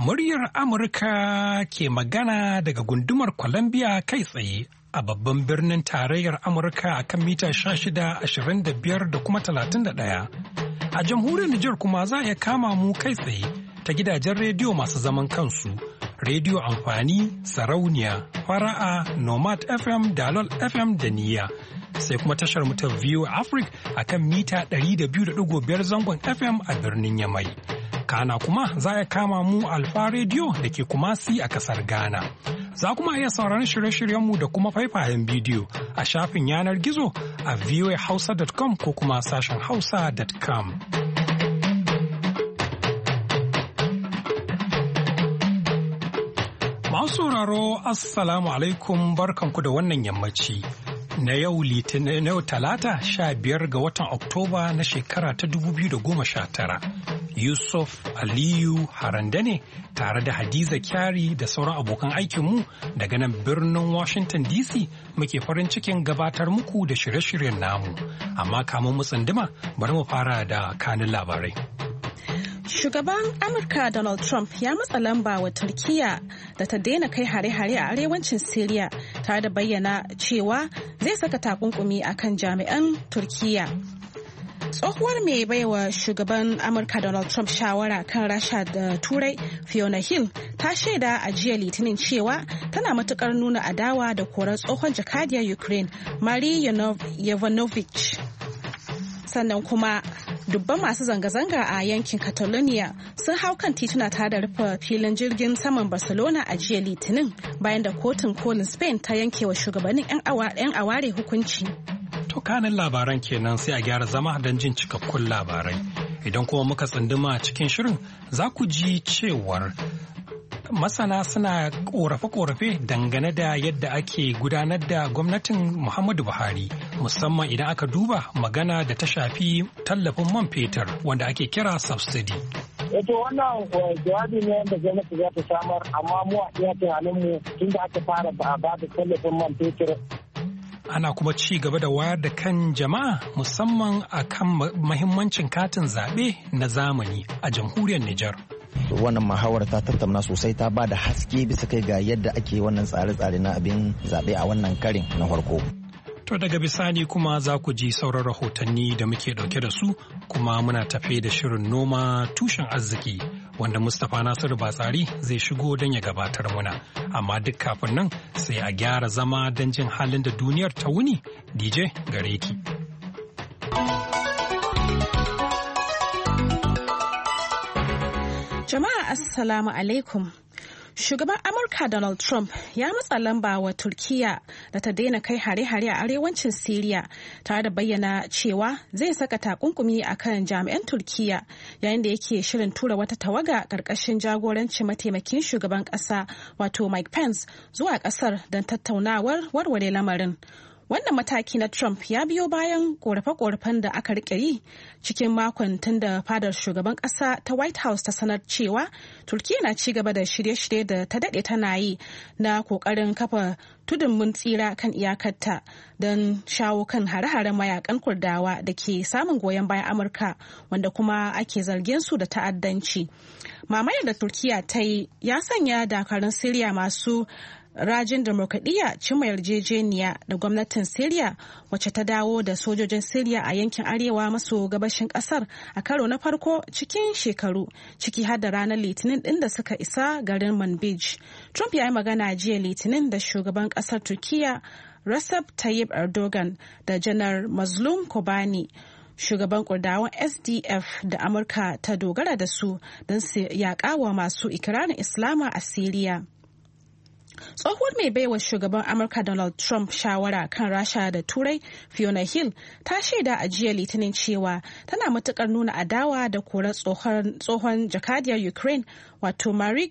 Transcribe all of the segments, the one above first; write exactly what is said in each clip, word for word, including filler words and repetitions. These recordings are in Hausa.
Muryar Amurka ke magana daga gundumar Columbia kai tsaye a babban birnin tarayyar Amurka a kan mita sha shida, ashirin da biyar da kuma talatin da ɗaya. A jamhuriyar Nijar kuma za a iya kama mu kai tsaye ta gidajen rediyo masu zaman kansu, rediyo amfani, sarauniya, fara'a, Nomad F M, Dalol F M da Niyya. Sai kuma tashar mu ta V O A Africa a kan mita ɗari da biyu da ɗigo biyar zangon F M a birnin Yamai. Kana kuma za a kama mu Alfa Radio da ke Kumasi a kasar Ghana. Za kuma iya sauraron shirye-shiryenmu da kuma faifayen bidiyo a shafin yanar gizo a voa hausa dot com ko kuma sashen hausa dot com. Masu sauraro, Assalamu alaikum, barkanku da wannan yammaci. Na yau Litinin, na yau Talata sha biyar ga watan Oktoba na shekara ta dubu biyu da goma sha tara. Yusuf Aliyu Haranda ne tare da Hadiza Kyari da sauran abokan aikinmu daga nan birnin Washington D C muke farin cikin gabatar muku da shirye-shiryen namu. Amma kamun mu tsunduma bari mu fara da kanin labarai. Shugaban Amurka Donald Trump ya matsa lamba wa Turkiyya da ta daina kai hare-hare a arewacin Siriya tare da bayyana cewa zai saka takunkumi akan jami'an Turkiyya. Tsohuwar mai baiwa shugaban Amurka Donald Trump shawara kan Rasha da Turai, Fiona Hill, ta shaida a jiya Litinin cewa tana matukar nuna adawa da korar tsohon jakadiyar Ukraine, Marie Yovanovich. Sannan kuma dubban masu zanga-zanga a yankin Catalonia sun hau kan tituna tare da rufe filin jirgin saman Barcelona a jiya Litinin bayan da kotun kolin Spain ta yanke wa shugabannin 'yan aware hukunci. To kanin labaran kenan sai a gyara zama don jin cikakkun labarai. Idan kuma muka tsunduma cikin shirin za ku ji cewar masana suna korafe-korafe dangane da yadda ake gudanar da gwamnatin Muhammadu Buhari, musamman idan aka duba magana da ta shafi tallafin man fetur wanda ake kira subsidy. Eto wannan jawabi ne wanda gwamnati za ta samar, amma mu a iya tunaninmu tun da aka fara ba ba da tallafin man fetur. Ana kuma ci gaba da wayar da kan jama'a musamman a kan mahimmancin katin zaɓe na zamani a jamhuriyar Nijar. Wannan muhawar ta tattauna sosai, ta ba da haske bisa kai ga yadda ake wannan tsare-tsare na abin zaɓe a wannan karin na farko. To daga bisani kuma za ku ji sauran rahotanni da muke ɗauke da su, kuma muna tafe da shirin noma tushen arziki wanda Mustapha Nasiru Batsari zai shigo don ya gabatar muna. Amma duk kafin nan sai a gyara zama don jin halin da duniyar ta wuni. D J gare ki. Jama'a Assalamu alaikum. Shugaban Amurka Donald Trump ya matsa lamba wa Turkiyya da ta daina kai hare-hare a arewacin Siriya tare da bayyana cewa zai saka takunkumi a kan jami'an Turkiyya yayin da yake shirin tura wata tawaga ƙarƙashin jagorancin mataimakin shugaban ƙasa wato Mike Pence zuwa ƙasar don tattaunawar warware lamarin. Wannan mataki na Trump ya biyo bayan korafe-korafen da aka rike yi cikin makon tun da fadar shugaban kasa ta White House ta sanar cewa Turkiyya na ci gaba da shirye-shirye da ta dade tana yi na kokarin kafa tudun mun tsira kan iyakarta don shawo kan hare-haren mayakan Kurdawa da ke samun goyon bayan Amurka wanda kuma ake zargin su da ta'addanci. Mamayar da Turkiyya ta yi ya sanya dakarun Siriya masu rajin demokradiyya cimma yarjejeniya da gwamnatin Siriya wacce ta dawo da sojojin Siriya a yankin arewa maso gabashin kasar a karo na farko cikin shekaru, ciki har da ranar Litinin din da suka isa garin Manbij. Trump ya yi magana jiya Litinin da shugaban kasar Turkiyya Recep Tayyip Erdogan da janar Mazlum Kobani, shugaban Kurdawan S D F da Amurka ta dogara da su don su yaƙa wa masu ikirarin Islama a Siriya. Tsohuwar mai baiwa shugaban Amurka Donald Trump shawara kan Rasha da Turai, Fiona Hill, ta shaida a jiya Litinin cewa tana matukar nuna adawa da korar tsohon jakadiyar Ukraine wato Marie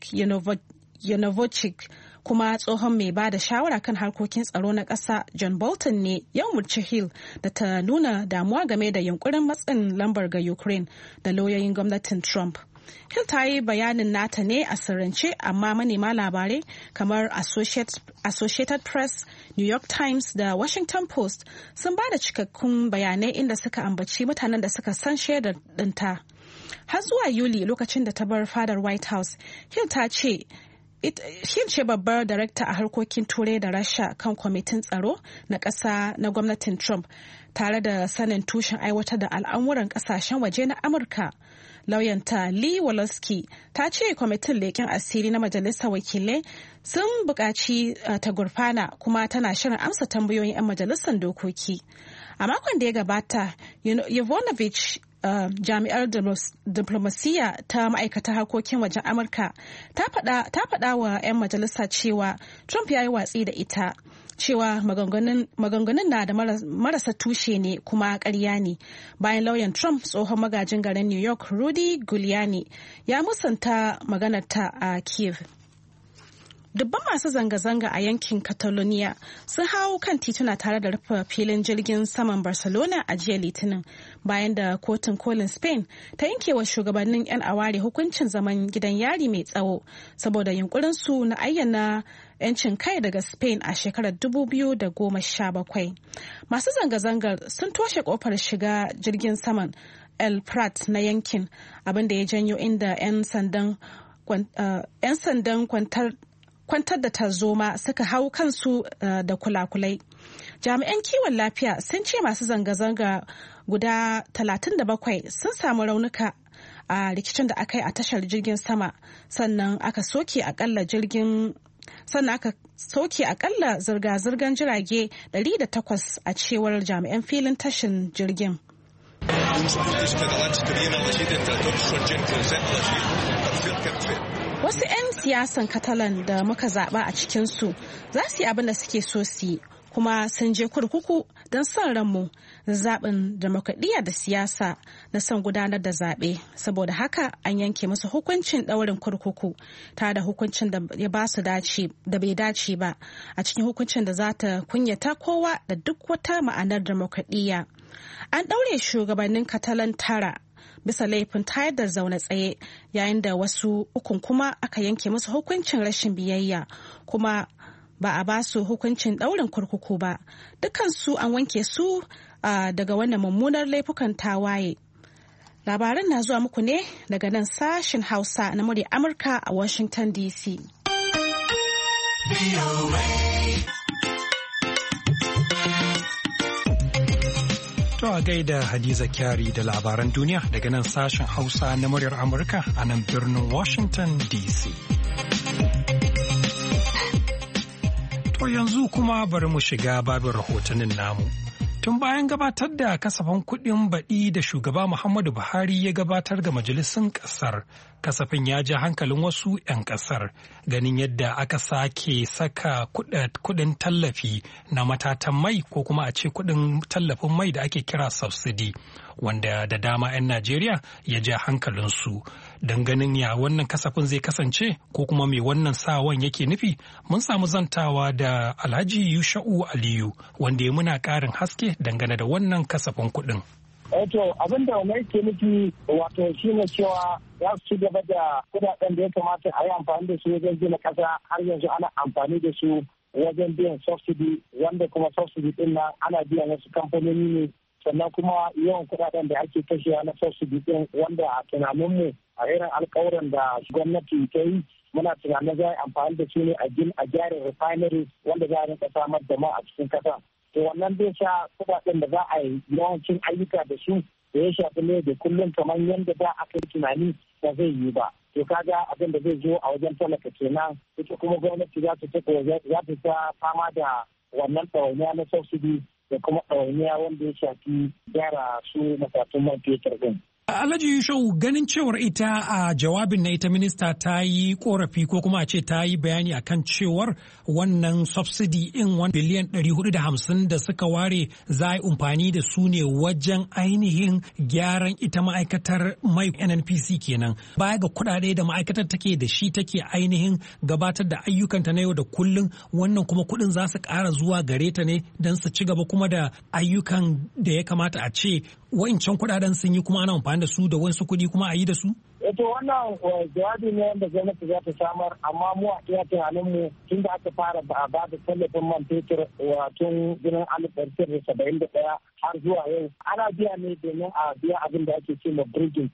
Yovanovich, kuma tsohon mai ba da shawara kan harkokin tsaro na ƙasa John Bolton ne ya umarci Hill da ta nuna damuwa game da yunkurin matsin lambar ga Ukraine da lauyoyin gwamnatin Trump. Hill ta yi bayanin nata ne a sirrance, amma manema labarai kamar Associated Press, New York Times da Washington Post sun ba da cikakkun bayanai inda suka ambaci mutanen da suka san shaidar ɗinta. Har zuwa Yuli lokacin da ta bar fadar White House, Hill ta ce Hill ce babbar darakta a harkokin Turai da Rasha kan kwamitin tsaro na ƙasa na gwamnatin Trump, tare da sanin tushen aiwatar da al'amuran ƙasashen waje na Amurka. Lauyanta Lee Walowski ta ce kwamitin leƙen asiri na majalisar wakilai sun buƙaci ta gurfana kuma tana shirin amsa tambayoyin 'yan majalisar dokoki. A makon da ya gabata, Yovanovich, Uh, jami'ar diplomasiya ta ma'aikatar harkokin wajen Amurka ta faɗa wa 'yan majalisa cewa Trump ya yi watsi da ita, cewa maganganun na da marasa tushe ne kuma ƙarya ne, bayan lauyan Trump tsohon magajin garin New York Rudy Giuliani ya musanta maganarta a Kiev. Dubban masu zanga-zanga a yankin Catalonia sun hau kan tituna tare da rufe filin jirgin saman Barcelona a jiya Litinin, bayan da kotun kolin Spain ta yanke wa shugabannin 'yan aware hukuncin zaman gidan yari mai tsawo saboda yunkurinsu na ayyana 'yancin kai daga Spain a shekarar dubu biyu da goma sha bakwai. Masu zanga-zangar sun toshe kofar shiga jirgin saman El Prat na yankin, abin da ya janyo inda 'yan sandan kwantar kwantar da tarzoma suka hau kansu uh, da kulakulai. Jami'an kiwon lafiya sun ce masu zanga-zanga guda talatin da bakwai sun samu raunuka a uh, rikicin da aka yi a tashar jirgin sama, sannan aka soke akalla jirgin sannan aka soke akalla zirga-zirgar jirage ɗari da takwas a cewar jami'an filin tashin jirgin. Wasu 'yan siyasan Catalan da muka zaɓa a cikinsu za su yi abin da suke so su yi, kuma sun je kurkuku don son ranmu zaɓin demokradiyya da siyasa na son gudanar da zaɓe. Saboda haka an yanke musu hukuncin ɗaurin kurkuku tare da hukuncin da ya ba su da bai dace ba, a cikin hukuncin da za ta kunyata kowa da duk wata ma'anar demokradiyya. An ɗaure shugabannin Catalan tara bisa laifin tayar da zaune tsaye, yayin da wasu ukun kuma aka yanke musu hukuncin rashin biyayya kuma ba a ba su hukuncin ɗaurin kurkuku ba. Dukansu an wanke su uh, daga wannan mummunar laifukan tawaye. Labaran na zuwa muku ne daga nan sashen Hausa na murya Amurka a Washington D C. To a gaida Hadiza Kyari da labaran duniya daga nan sashen Hausa na muryar Amurka a nan birnin Washington D C. To yanzu kuma bari mu shiga babin rahotannin namu. Tun bayan gabatar da kasafin kuɗin baɗi da shugaba Muhammadu Buhari ya gabatar ga majalisun ƙasar, kasafin ya ja hankalin wasu 'yan ƙasar ganin yadda aka sake saka kuɗin tallafi na matatan mai ko kuma a ce kuɗin tallafin mai da ake kira subsidy, wanda da dama 'yan Najeriya ya ja hankalinsu. Don ganin ya wannan kasafin zai kasance ko kuma mai wannan sawan yake nufi, mun samu zantawa da Alhaji Yusha'u Aliyu wanda ya muna ƙarin haske dangane da wannan kasafin kuɗin. Wato abin da wani ke nufi wato shi ne cewa za su ci gaba da kudaden da ya kamata a yi amfani da su wajen gina ƙasa, har yanzu ana amfani da su wajen biyan subsidy, wanda kuma subsidy din nan ana biyan wasu kamfanoni ne, sannan kuma yawan kudaden da ake kashewa na subsidy din wanda a tunaninmu a irin alkawuran da gwamnati ta yi muna tunanin za a yi amfani da su ne a gyara refineries wanda za a rinka samar da ma a cikin ƙasa. To wannan zai sa kudaden da za a yi yawancin ayyuka da su da ya shafi ne da kullum kamar yadda za a kai tunani ba zai yi ba. To kaga abin da zai zo a wajen talaka kenan, ita kuma gwamnati za ta ta fama da wannan ɗawainiya na subsidy da kuma ɗawainiya wanda ya shafi gyara su matatun man fetur ɗin. Alhaji Yushau, ganin cewar ita a jawabin na ita minista ta yi korafi ko kuma a ce ta yi bayani akan cewar wannan subsidy in wani biliyan ɗari hudu da hamsin da suka ware za a yi amfani da su ne wajen ainihin gyaran ita ma'aikatar mai N N P C kenan. Baya ga kuɗaɗe da ma'aikatar take da shi take ainihin gabatar da ayyukanta na yau da kullum, wannan kuma kuɗin za su ƙara zuwa gare ta ne don su ci gaba kuma da ayyukan da ya kamata a ce wa'incan kuɗaɗen sun yi kuma ana amfani da su da wasu kuɗi kuma a yi da su? Eto wannan jawabi ne wanda gwamnati za ta samar, amma mu a iya tunanin mu tun da aka fara ba a ba da tallafin man fetur tun ginin alif ɗari da saba'in da ɗaya har zuwa yau ana biya ne domin a biya abin da ake ce ma bridging cost,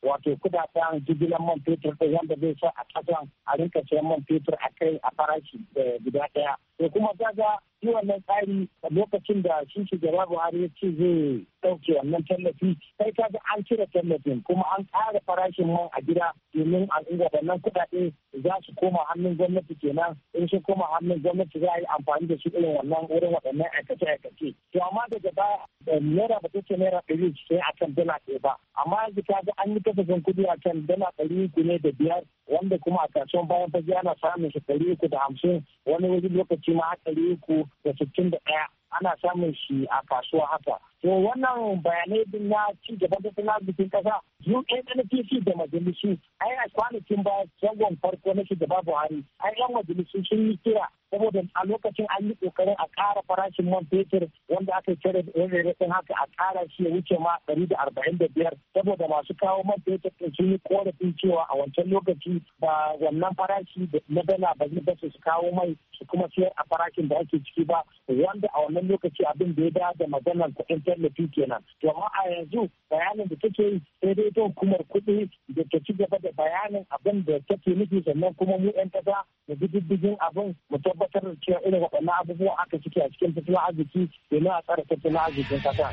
wato kudaden jigilar man fetur ɗin wanda zai sa a ƙasan a rinka sayan man fetur a kai a farashi guda ɗaya. To kuma kaga shi wannan tsari a lokacin da shi shugaba Buhari ya ce zai ɗauke wannan tallafi sai kaga an cire tallafin kuma an ƙara farashin man a gida domin al'umma wannan kuɗaɗe za su koma hannun gwamnati kenan in sun koma hannun gwamnati za a yi amfani da su irin wannan wurin waɗannan aikace-aikace. To amma daga baya naira ba ta ce naira ɗari sai a kan dala ɗaya ba amma yanzu kaga an yi kasafin kuɗi a kan dala ɗari uku ne da biyar wanda kuma a kasuwan bayan fage ana samun shi ɗari uku da hamsin wani wani lokaci ma ɗari uku da sittin da ɗaya ana samun shi a kasuwa haka. To wannan bayanai din na ci gaban tattalin arzikin kasa U N P C da majalisu ai a kwanakin baya zangon farko na shugaba Buhari ai yan majalisu sun yi kira saboda a lokacin an yi kokarin a ƙara farashin man fetur wanda aka cire rere din haka a ƙara shi ya wuce ma ɗari da arba'in da biyar saboda masu kawo man fetur din sun yi korafin cewa a wancan lokaci ba wannan farashi na dala ba zai basu su kawo mai su kuma siyar a farashin da ake ciki ba wanda a wannan lokaci abin da ya da da maganar kuɗin tallafi kenan. To amma a yanzu bayanin da take yi sai dai ta hukumar kuɗi da ta ci gaba da bayanin abin da take nufi sannan kuma mu 'yan ƙasa da diddigin abin mu tabbatar da cewa irin waɗannan abubuwan aka ciki a cikin tattalin arziki domin a tsara tattalin arzikin ƙasa.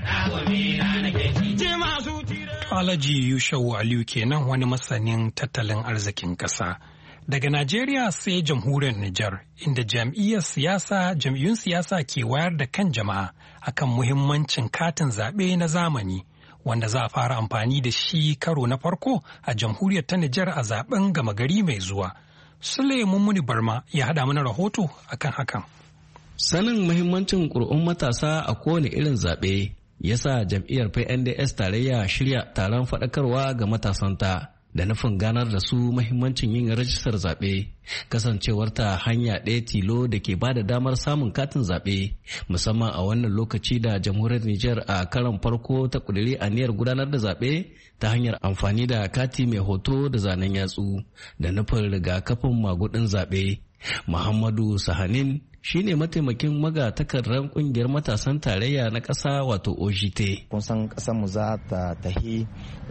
Alhaji Yushau Aliyu kenan wani masanin tattalin arzikin ƙasa. Daga Najeriya sai jamhuriyar Nijar, inda jam'iyyar siyasa, jam'iyyun siyasa ke wayar da kan jama'a akan muhimmancin katin zaɓe na zamani, wanda za a fara amfani da shi karo na farko a jamhuriyar ta Nijar a zaɓen gama gari mai zuwa. Sule Mummuni Barma ya haɗa mana rahoto akan hakan. Sanin muhimmancin ƙuri'un matasa a kowane irin zaɓe ya sa jam'iyyar P N D S tarayya shirya taron faɗakarwa ga matasanta. Da nufin ganar da su mahimmancin yin rajistar zaɓe, kasancewarta hanya ɗaya tilo da ke bada damar samun katin zaɓe, musamman a wannan lokaci da jamhuriyar Nijar a karon farko ta ƙudiri aniyar gudanar da zaɓe ta hanyar amfani da kati mai hoto da zanen yatsu da nufin rigakafin magudin zaɓe. Muhammadu Sahanin shine mataimakin magatakarran kungiyar matasan tarayya na ƙasa wato O J T. Kun san ƙasar mu za ta tahi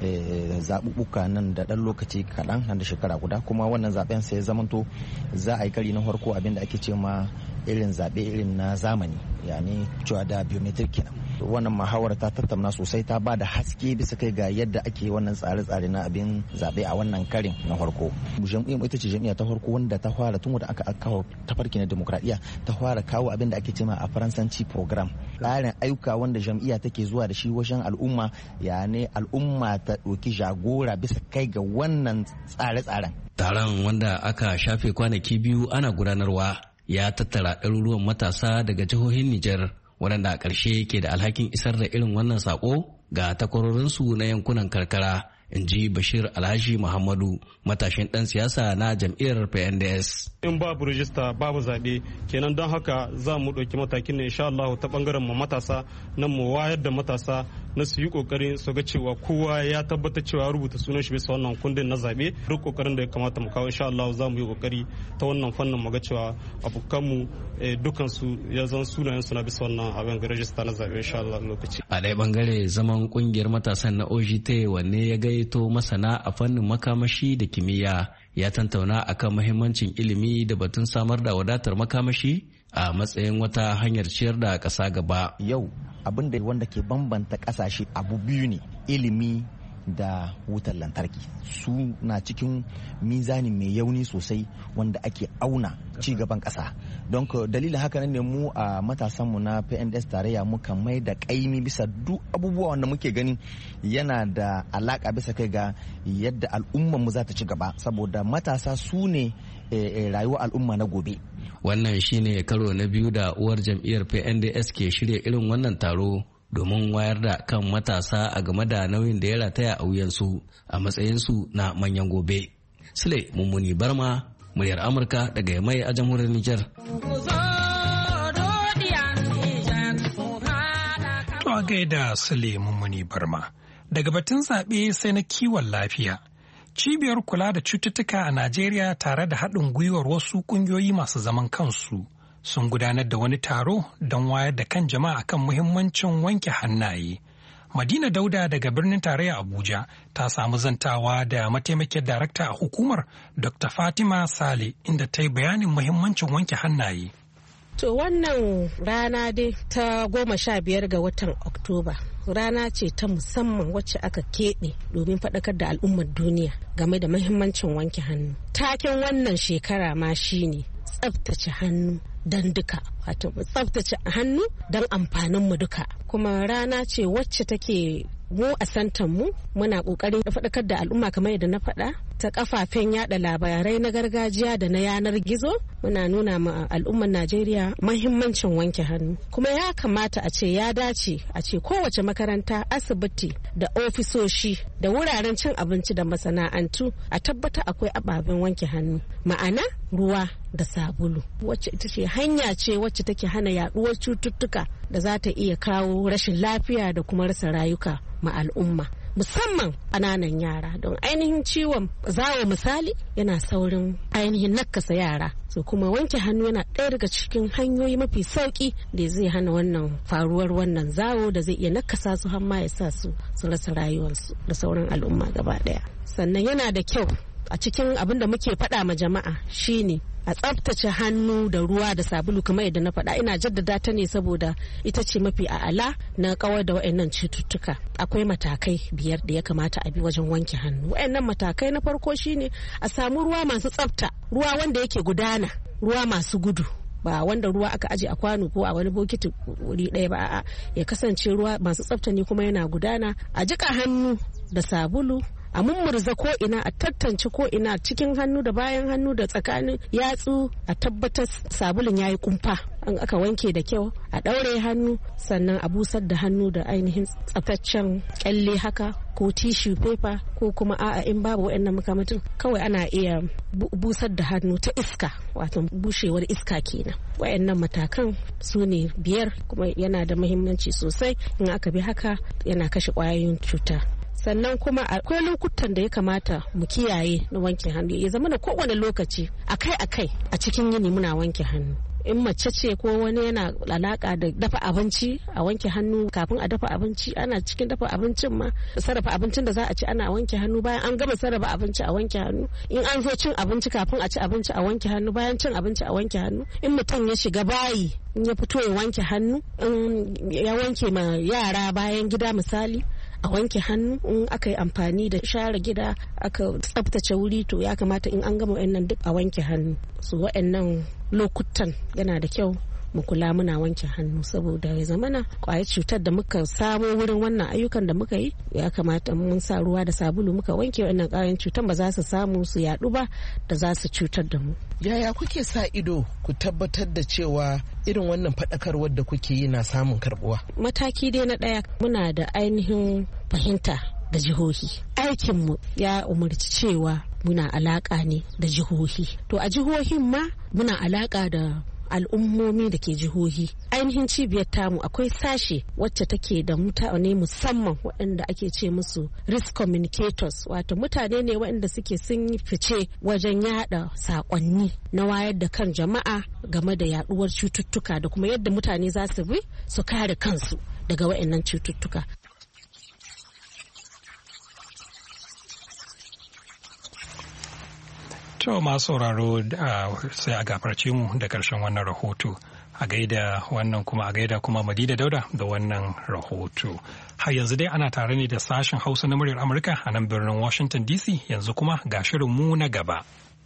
zaɓuɓɓuka nan da ɗan lokaci kaɗan nan da shekara guda kuma wannan zaɓen sai zamanto za a yi kari na farko abinda ake ce ma irin zaɓe irin na zamani yani cewa da biometric kenan. Wannan muhawara ta tattauna sosai ta ba da haske bisa kai ga yadda ake wannan tsare-tsare na abin zaɓe a wannan karin na farko. Jam'iyyar ita ce jam'iyya ta farko wanda ta fara tun da aka kawo tafarki na demokradiyya ta fara kawo abin da ake cema a faransanci program tsarin ayyuka wanda jam'iyya take zuwa da shi wajen al'umma yani al'umma ta ɗauki jagora bisa kai ga wannan tsare-tsaren. Taron wanda aka shafe kwanaki biyu ana gudanarwa ya tattara ɗaruruwan matasa daga jihohin Nijar waɗanda a ƙarshe ke da alhakin isar da irin wannan saƙo ga takwarorinsu na yankunan karkara, in ji Bashir Alhaji Muhammadu, matashin ɗan siyasa na jam'iyyar P N D S. In babu rijista babu zaɓe, kenan don haka za mu ɗauki matakin ne insha Allah ta ɓangaren mu matasa nan mu wayar da matasa na su yi ƙoƙarin su ga cewa kowa ya tabbatar cewa rubuta sunan shi bisa wannan kundin na zaɓe. Duk ƙoƙarin da ya kamata mu kawo insha Allah za mu yi ƙoƙari ta wannan fannin mu ga cewa abokanmu dukansu ya zan sunayen su na bisa wannan abin ga rijista na zaɓe insha Allah lokaci. A ɗaya ɓangare zaman ƙungiyar matasan na O J T wanne ya gayyato masana a fannin makamashi da kimiyya ya tantauna akan muhimmancin ilimi da batun samar da wadatar makamashi a matsayin wata hanyar ciyar da ƙasa gaba. Yau abin da wanda ke bambanta ƙasashe abu biyu ne, ilimi da wutar lantarki. Su na cikin mizani mai yauni sosai wanda ake auna ci gaban ƙasa. Don dalilin haka ne mu a matasanmu na P N D S tarayya muka mai da ƙaimi bisa duk abubuwa wanda muke gani yana da alaƙa bisa kai ga yadda al'ummar mu za ta ci gaba, saboda matasa su ne rayuwar al'umma na gobe. Wannan shine karo na biyu da uwar jam'iyyar P N D S ke shirya irin wannan taro domin wayar da kan matasa a game da nauyin da ya rataya a wuyansu a matsayinsu na manyan gobe. Sule Mummuni Barma, muryar Amurka daga Yamai a jamhuriyar Nijar. To a gaida Sule Mummuni Barma. Daga batun zaɓe sai na kiwon lafiya. Cibiyar kula da cututtuka a Najeriya tare da haɗin gwiwar wasu ƙungiyoyi masu zaman kansu sun gudanar da wani taro don wayar da kan jama'a kan muhimmancin wanke hannaye. Madina Dauda daga birnin tarayya Abuja ta samu zantawa da mataimakiyar darakta a hukumar Doctor Fatima Sale inda ta yi bayanin muhimmancin wanke hannaye. To wannan rana dai ta goma sha biyar ga watan Oktoba rana ce ta musamman wacce aka keɓe domin faɗakar da al'ummar duniya game da muhimmancin wanke hannu. Taken wannan shekara ma shine tsaftace hannu don duka, wato tsaftace hannu don amfaninmu duka. Kuma rana ce wacce take mu a santan mu muna kokarin faɗakar da al'umma kamar yadda na faɗa ta kafafen yada labarai na gargajiya da na yanar gizo. Muna nuna ma al'ummar Najeriya mahimmancin wanke hannu, kuma ya kamata a ce ya dace a ce kowace makaranta, asibiti da ofisoshi da wuraren cin abinci da masana'antu a tabbata akwai ababen wanke hannu, ma'ana ruwa da sabulu, wacce ita ce hanya ce wacce take hana yaduwar cututtuka da za ta iya kawo rashin lafiya da kuma rasa rayuka ma al'umma, musamman ƙananan yara. Don ainihin ciwon zawo misali yana saurin ainihin nakasa yara, so kuma wanke hannu yana ɗaya daga cikin hanyoyi mafi sauki da zai hana wannan faruwar wannan zawo da zai iya nakasa su har ma ya sa su su rasa rayuwarsu da sauran al'umma gaba ɗaya. Sannan yana da kyau a cikin abin da muke faɗa ma jama'a shine a tsaftace hannu da ruwa da sabulu kamar yadda na faɗa. Ina jaddada ta ne saboda ita ce mafi a'ala na kawar da waɗannan cututtuka. Akwai matakai biyar da ya kamata a bi wajen wanke hannu. Waɗannan matakai na farko shine a samu ruwa masu tsafta, ruwa wanda yake gudana, ruwa masu gudu, ba wanda ruwa aka aje a kwano ko a wani bokiti wuri ɗaya ba, a'a ya kasance ruwa masu tsafta ne kuma yana gudana. A jika hannu da sabulu, a mummurza ko ina, a tantance ko ina cikin hannu da bayan hannu da tsakanin yatsu, a tabbatar sabulun yayi kumfa, an aka wanke da kyau, a ɗaure hannu, sannan a busar da hannu da ainihin tsaftaccen kyalle haka ko tissue paper, ko kuma a'a in babu waɗannan makamantan kawai ana iya busar da hannu ta iska, wato bushewar iska kenan. Waɗannan matakan su ne biyar, kuma yana da muhimmanci sosai. In aka bi haka yana kashe ƙwayoyin cuta. Sannan kuma akwai lokutan da ya kamata mu kiyaye na wanke hannu, ya zama da kowane lokaci akai-akai a cikin yini muna wanke hannu. In mace ce ko wani yana alaka da dafa abinci, a wanke hannu kafin a dafa abinci. Ana cikin dafa abincin ma, sarrafa abincin da za a ci ana wanke hannu. Bayan an gama sarrafa abinci a wanke hannu. In an zo cin abinci kafin a ci abinci a wanke hannu. Bayan cin abinci a wanke hannu. In mutum ya shiga bayi, in ya fito ya wanke hannu. In ya wanke ma yara bayan gida misali, a wanke hannu. In aka yi amfani da share gida aka tsaftace wuri, to ya kamata in an gama wa'annan duk a wanke hannu. So wa'annan lokutan yana da kyau mu kula muna wanke hannu, saboda ya zamana kwayar cutar da muka samo wurin wannan ayyukan da muka yi, ya kamata mun sa ruwa da sabulu muka wanke wannan kwayoyin cutar ba za su samu su yadu ba da za su cutar da mu. Yaya kuke sa ido ku tabbatar da cewa irin wannan faɗakarwar da kuke yi na samun karbuwa? Mataki dai na ɗaya, muna da ainihin fahimta da jihohi. Aikinmu ya umarci cewa muna alaka ne da jihohi. To a jihohin ma muna alaka da al'ummomi da ke jihohi. Ainihin cibiyar tamu akwai sashe wacce take da mutane musamman waɗanda ake ce musu risk communicators, wato mutane ne waɗanda suke sun yi fice wajen yada saƙonni na wayar da kan jama'a game da yaduwar cututtuka da kuma yadda mutane za su bi su kare kansu daga waɗannan cututtuka. To masu sauraro sai a gafarce mu da karshen wannan rahoto. A gaida wannan kuma a gaida kuma Madina Dauda da wannan rahoto. Har yanzu dai ana tare ne da sashen Hausa na muryar Amurka a nan birnin Washington D C. Yanzu kuma ga shirin mu na gaba.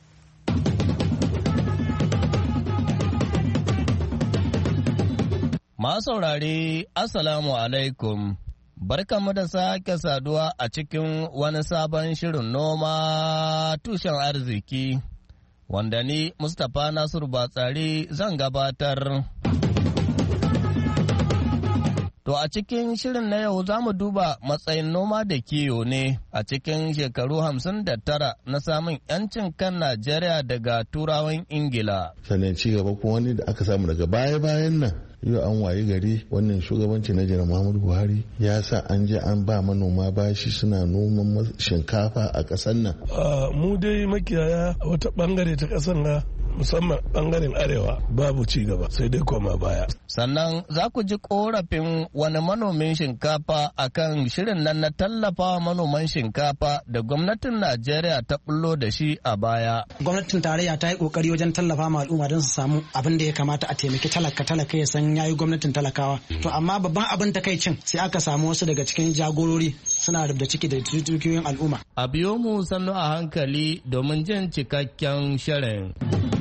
Masu saurare, Assalamu alaikum. Barkanmu da sake saduwa a cikin wani sabon shirin noma tushen arziki, wanda ni Mustapha Nasiru Batsari zan gabatar. To a cikin shirin na yau za mu duba matsayin noma da kiyo ne a cikin shekaru hamsin da tara na samun 'yancin kan Najeriya daga turawan Ingila. Sannan ci gaba kuma wani da aka samu daga baya-bayan nan. Yau an wayi gari wannan shugabanci na jiran Muhammadu Buhari ya sa an je an ba manoma bashi suna noman shinkafa a ƙasar nan. Mu dai makiyaya a wata bangare ta ƙasar na musamman bangaren arewa babu ci gaba sai dai koma baya. Sannan za ku ji korafin wani manomin shinkafa akan shirin nan na tallafa manoman shinkafa da gwamnatin Najeriya ta bullo da shi a baya. Gwamnatin tarayya ta yi kokari wajen tallafa ma al'umma don su samu abin da ya kamata a taimaki talaka talaka ya san yayi gwamnatin talakawa. To amma babban abin takaicin sai aka samu wasu daga cikin jagorori suna da ciki da dukiyoyin al'umma. A biyo mu sannu a hankali domin jin cikakken shirin.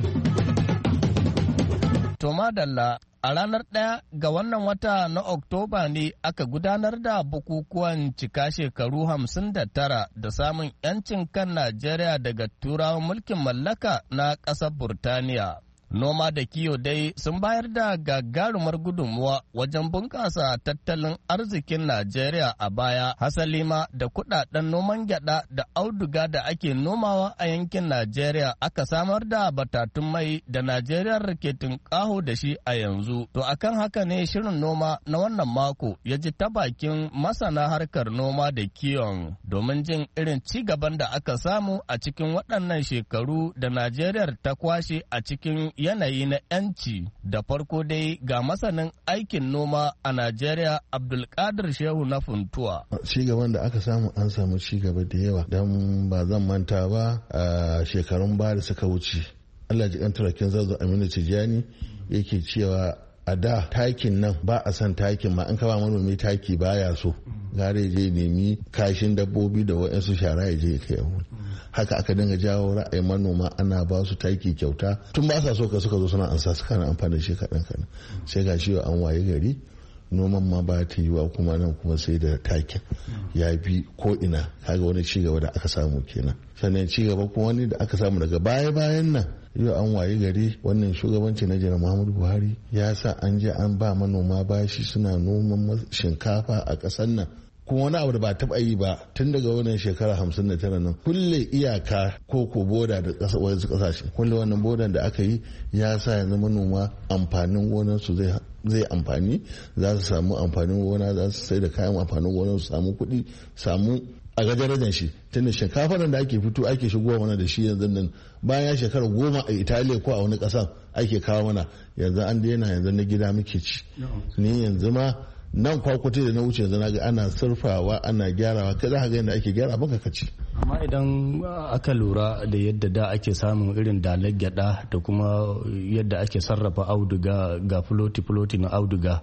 To madalla, a ranar ɗaya ga wannan wata na Oktoba ne aka gudanar da bukukuwan cika shekaru hamsin da tara da samun 'yancin kan Najeriya daga turawan mulkin mallaka na ƙasar Burtaniya. Noma da kiyo dai sun bayar da gagarumar gudunmuwa wajen bunƙasa tattalin arzikin Najeriya a baya, hasali ma da kuɗaɗen noman gyaɗa da auduga da ake nomawa a yankin Najeriya aka samar da batatun mai da Najeriya ke tunƙaho da shi a yanzu. To akan haka ne shirin noma na wannan mako ya ji ta bakin masana harkar noma da kiwon domin jin irin ci gaban da aka samu a cikin waɗannan shekaru da Najeriya ta kwashe a cikin yanayi na 'yanci. Da farko dai ga masanin aikin noma a Najeriya Abdulkadir Shehu na Funtuwa. Ci gaban da aka samu an samu ci gaba da yawa don ba zan manta ba a shekarun baya da suka wuce. Allah ji kan turakin zazo Aminu Tijjani yake cewa a da takin nan ba a san takin ma an kaba manomi taki baya so gare je nemi kashin dabbobi da wa'ansu shara ya je kai yawo. Haka aka dinga jawo ra'ayin manoma ana ba su taki kyauta tun ba sa so ka suka zo suna ansa su kana amfani da shi kaɗan kaɗan sai ga shi an waye gari noman ma ba ta yiwa kuma nan kuma sai da takin ya bi ko ina kaga wani cigaba da aka samu kenan. Sannan cigaba kuma wani da aka samu daga baya bayan nan yau an waye gari wannan shugabanci na janar Muhammadu Buhari ya sa an je an ba manoma bashi suna noman shinkafa a ƙasar nan. Kuma wani abu da ba taɓa yi ba tun daga wannan shekara hamsin da tara nan kulle iyaka ko ko boda da wasu ƙasashe kulle wannan bodan da aka yi ya sa yanzu manoma amfanin gonarsu zai zai amfani za su samu amfanin gona za su sai da kayan amfanin gona su samu kuɗi samu a ga darajar shi tunda shinkafa da ake fito ake shigowa mana da shi yanzu nan bayan shekara goma a Italiya ko a wani ƙasan ake kawo mana yanzu an daina yanzu na gida muke ci ni yanzu ma nan kwakwate da na wuce yanzu naga ana surfawa ana gyarawa kai za ka ga yadda ake gyara baka kaci. Amma idan aka lura da yadda da ake samun irin dalar gyada da kuma yadda ake sarrafa auduga ga filoti-filoti na auduga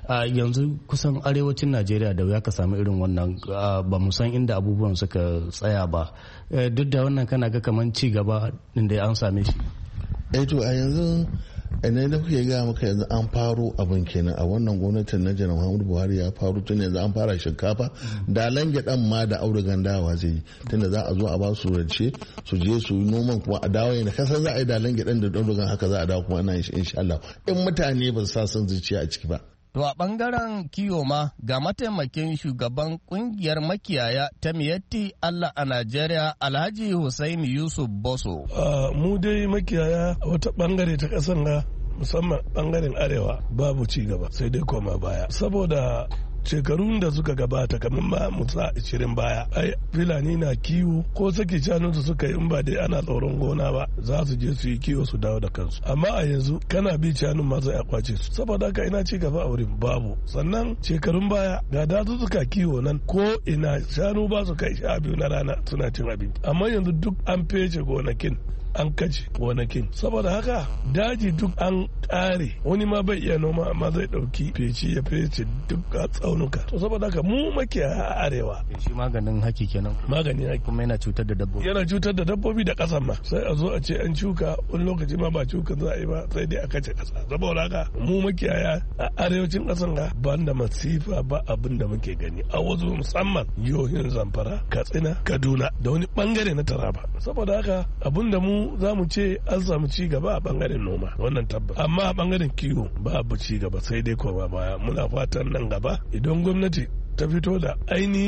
yanzu kusan arewacin Najeriya da wuya ka samu irin wannan ba mu san inda abubuwan suka tsaya ba duk da wannan kana ga kamar ci gaba inda an same shi. Eh to a yanzu ina da kuke gaya maka yanzu an faro abin kenan a wannan gwamnatin na janar Muhammadu Buhari ya faro tun yanzu an fara shinkafa da lange dan ma da audugan dawa zai yi tunda za a zo a ba su rance su je su yi noman kuma a dawo yana kasan za a yi da lange dan da audugan haka za a dawo kuma ana yin shi insha Allah in mutane ba su sa son zuciya a ciki ba. To a ɓangaren kiwo ma ga mataimakin shugaban ƙungiyar makiyaya ta Miyatti Allah a Najeriya Alhaji Hussaini Yusuf Boso. Uh, mu dai makiyaya a wata ɓangare ta ƙasar ga musamman ɓangaren arewa babu ci gaba sai dai koma baya. Saboda shekarun da suka gabata kamar ma musa ishirin baya ai filani na kiwo ko saki shanu su suka yi in ba dai ana tsoron gona ba za su je su yi kiwo su dawo da kansu amma a yanzu kana bi shanun ma sai a kwace su saboda haka ina ci gaba a wurin babu sannan shekarun baya ga dazuzzuka kiwo nan ko ina shanu ba su kai sha biyu na rana suna cin abinci amma yanzu duk an fece gonakin an kace gonakin saboda haka daji duk an ƙare wani ma bai iya noma amma zai ɗauki feci ya fece duk a tsaunuka to saboda haka mu makiyaya a arewa shi maganin haki kenan maganin haki kuma yana cutar da dabbobi yana cutar da dabbobi da ƙasan ma sai a zo a ce an shuka wani lokaci ma ba shuka za a yi ba sai dai a kace ƙasa saboda haka mu makiyaya a arewacin ƙasan ga ban da masifa ba abin da muke gani a wasu musamman jihohin Zamfara Katsina Kaduna da wani bangare na Taraba saboda haka abin da mu za mu ce an samu ci gaba a bangaren noma wannan tabbas amma a bangaren kiwo babu ci gaba sai dai koma baya muna fatan nan gaba idan gwamnati ta fito da ainihin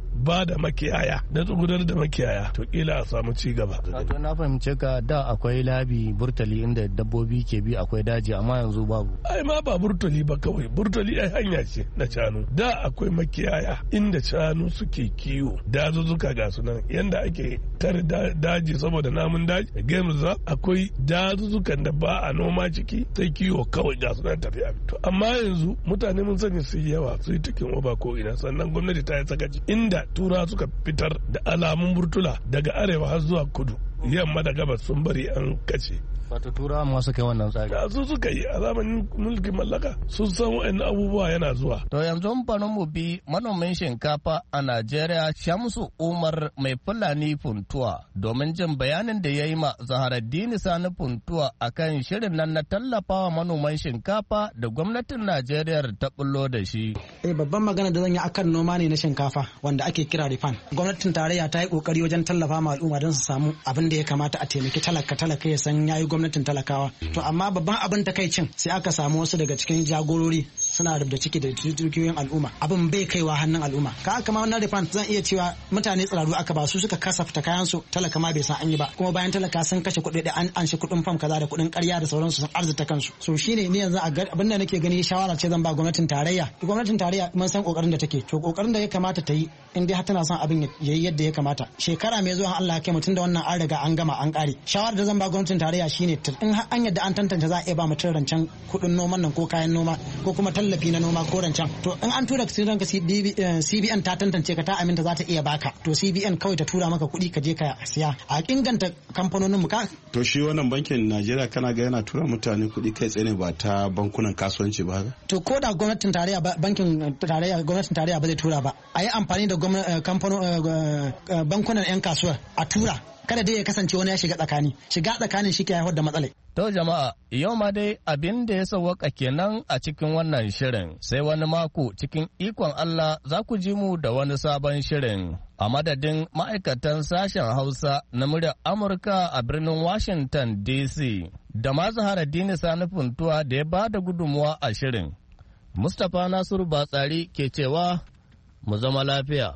ba da makiyaya da tsugunar da makiyaya to kila a samu ci gaba. Wato na fahimce ka da akwai labi burtali inda dabbobi ke bi akwai daji amma yanzu babu. Ai ma ba burtali ba kawai burtali ai hanya ce na shanu. Da akwai makiyaya inda shanu suke kiwo dazuzzuka ga sunan yanda ake tare daji saboda namun daji game za akwai dazuzzukan da ba a noma ciki sai kiwo kawai ga sunan tafiya. To amma yanzu mutane mun sani su yawa su yi tukin oba ko ina sannan gwamnati ta yi sakaci inda tura suka fitar da alamun burtula daga arewa har zuwa kudu yamma da gabas sun bari an kace. Wato turawa ma suka yi wannan tsari. Da su suka yi a zamanin mulkin mallaka sun san wa'annan abubuwa yana zuwa. To yanzu bari mu bi manomin shinkafa a Najeriya Shamsu Umar mai Fulani Funtuwa domin jin bayanin da ya yi ma Zaharaddini Sani Funtuwa akan shirin nan na tallafawa manoman shinkafa da gwamnatin Najeriya ta bullo da shi. Eh babban magana da zan yi akan noma ne na shinkafa wanda ake kira rifan. Gwamnatin tarayya ta yi kokari wajen tallafa ma al'umma don su samu abin da ya kamata a taimaki talaka talaka ya san yayi gwamnatin talakawa. To amma babban abin takaicin sai aka samu wasu daga cikin jagorori suna da ciki da dukiyoyin al'umma abin bai kaiwa hannun al'umma ka kama wannan refund zan iya cewa mutane tsiraru aka ba su suka kasafta kayan su talaka ma bai san an yi ba kuma bayan talaka sun kashe kuɗi da an an shi kuɗin fam kaza da kuɗin ƙarya da sauransu sun arzita kansu so shine ni yanzu abin da nake gani shawara ce zan ba gwamnatin tarayya gwamnatin tarayya mun san kokarin da take to kokarin da ya kamata ta yi in dai har tana son abin yayi yadda ya kamata shekara mai zuwa Allah ya kai mutun da wannan an riga an gama an kare shawara da zan ba gwamnatin tarayya shine in har an yadda an tantance za a iya ba mutum rancen kuɗin noman nan ko kayan noma ko kuma tallafi na noma ko rancen to in an tura ka ranka C B N ta tantance ka ta aminta za ta iya baka to C B N kawai ta tura maka kuɗi ka je ka siya a inganta kamfanonin mu ka to shi wannan bankin Najeriya kana ga yana tura mutane kuɗi kai tsaye ne ba ta bankunan kasuwanci ba to ko da gwamnatin tarayya bankin tarayya gwamnatin tarayya ba zai tura ba a yi amfani da kamfanonin bankunan yan kasuwar a tura kada dai ya kasance wani ya shiga tsakani shiga tsakanin shi ke haifar da matsalai. To jama'a yau ma dai abin da ya sauwaka kenan a cikin wannan shirin sai wani mako cikin ikon Allah za ku ji mu da wani sabon shirin a madadin ma'aikatan sashen Hausa na muryar Amurka a birnin Washington D C da ma Zaharaddini Sani Funtuwa da ya ba da gudunmuwa a shirin. Mustapha Nasiru Batsari ke cewa mu zama lafiya.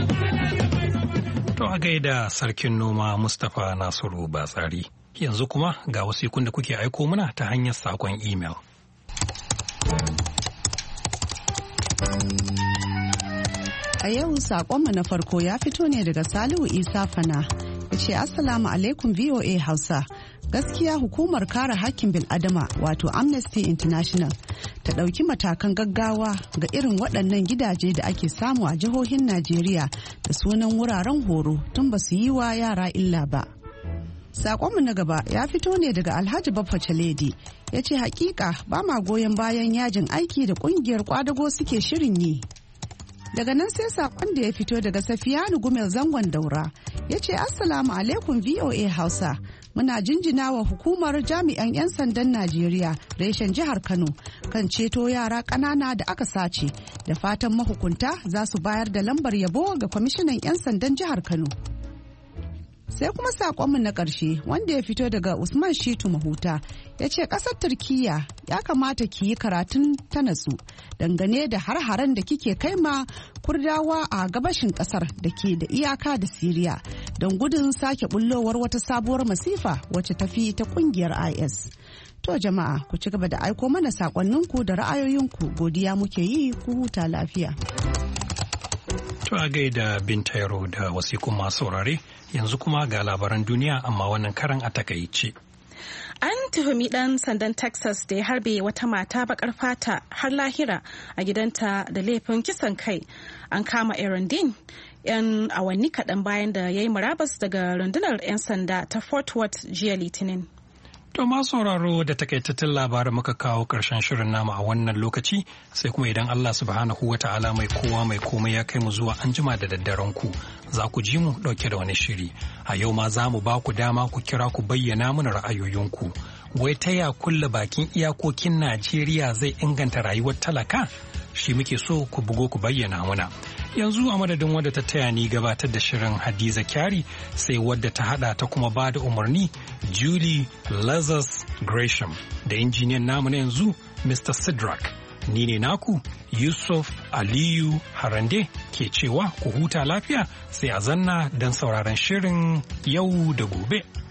To a gaida sarkin noma Mustapha Nasiru Batsari. Yanzu kuma ga wasikun da kuke aiko mana ta hanyar sakon imel. A yau sakonmu na farko ya fito ne daga Salihu Isa Fana. Ya ce Assalamu alaikum V O A Hausa. Gaskiya hukumar kare hakkin bil'adama wato Amnesty International ta ɗauki matakan gaggawa ga irin waɗannan gidaje da ake samu a jihohin Najeriya da sunan wuraren horo tun ba su yi wa yara illa ba. Sakonmu na gaba ya fito ne daga Alhaji Baffa Chaledi ya ce hakika ba ma goyon bayan yajin aiki da kungiyar kwadago suke shirin yi. Daga nan sai sakon da ya fito daga Safiyanu Gumel Zangon Daura ya ce Assalamu alaikum V O A Hausa. Muna jinjina wa hukumar jami'an 'yan sandan Najeriya reshen jihar Kano kan ceto yara ƙanana da aka sace da fatan mahukunta za su bayar da lambar yabo ga kwamishinan 'yan sandan jihar Kano. Sai kuma sakonmu na ƙarshe wanda ya fito daga Usman Shitu Mahuta ya ce ƙasar Turkiyya ya kamata ki yi karatun ta natsu dangane da har-haren da kike kai ma Kurdawa a gabashin ƙasar da ke da iyaka da Siriya don gudun sake bullowar wata sabuwar masifa wacce ta fi ta ƙungiyar I S. To jama'a ku ci gaba da aiko mana sakonninku da ra'ayoyinku godiya muke yi ku huta lafiya. To a gaida Binta Yaro da wasikun masu saurare yanzu kuma ga labaran duniya amma wannan karan a takaice. An tuhumi ɗan sandan Texas da ya harbe wata mata bakar fata har lahira a gidanta da laifin kisan kai. An kama Aaron Dean yan awanni kaɗan bayan da ya yi murabas daga rundunar 'yan sanda ta Fort Worth jiya Litinin. To ma sauraro da takaitattun labarin muka kawo ƙarshen shirin namu a wannan lokaci sai kuma idan Allah subhanahu wa ta'ala mai kowa mai komai ya kai mu zuwa anjima da daddaren ku za ku ji mu ɗauke da wani shiri. A yau ma za mu ba ku dama ku kira ku bayyana mana ra'ayoyinku. Wai ta ya kulle bakin iyakokin Najeriya zai inganta rayuwar talaka? Shi muke so ku bugo ku bayyana muna. Yanzu a madadin wadda ta taya ni gabatar da shirin Hadiza Kyari sai wadda ta hada ta kuma ba da umarni Julie Lazarus Gresham da injiniyan namu na yanzu Mister Sidrak. Ni ne naku Yusuf Aliyu Harande ke cewa ku huta lafiya sai a zanna don sauraron shirin yau da gobe.